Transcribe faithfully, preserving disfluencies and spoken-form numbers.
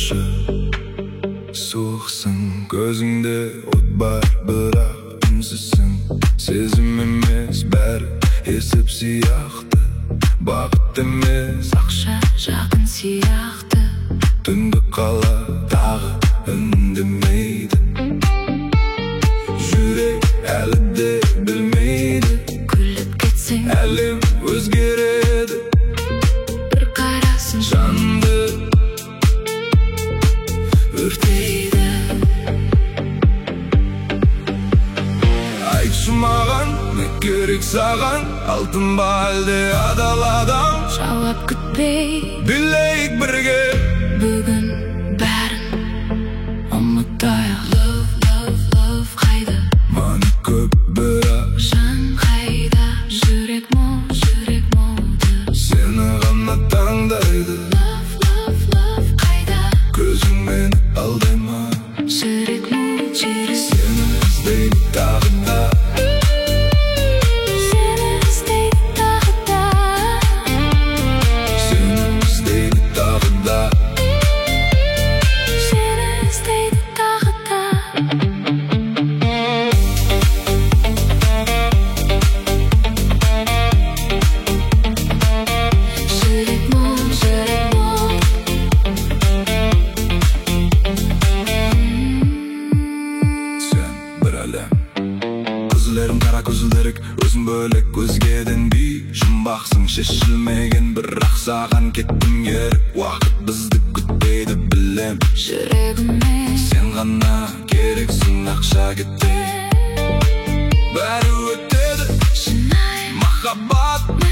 тамшы суықсың, көзіңде от бар, бірақ үнсізсің. Сезім емес бәрі есіп сияқты, бақыт емес ақша жақын сияқты. Түндік қала тағы үндемейді, жүрек әлі де білмейді. Күліп кетсең әлем өзгереді, бір қарасын жанды өртейді. Айтшы маған, не керек саған? Алтын ба әлде адал адам? Жауап күтпей Билейік бірге бүгін бәрін ұмытайық. Love, love, love қайда? Маны көп бірақ Жан қайда? Жүрек мұң, жүрек мұңды сені ғана таңдайды. Love, love, love қайда? Көзің мені алдайма, Жүрек мұң жүріс сені іздейді тағы да. Сені іздейді тағы да. Сені іздейді тағы да. Сені іздейді тағы да. Жүрек мұң, жүрек мұң. Сен бір әлем, күзлерім қара көзілдірік, өзің бөлек өзгеден би. Жұмбақсың шешілмеген, бірақ саған кеттім ерік. Уақыт бізді күтпейді білем, Жүрегіме сен ғана керексің, ақша кетпей бәрі өтеді. шынайы Махаббат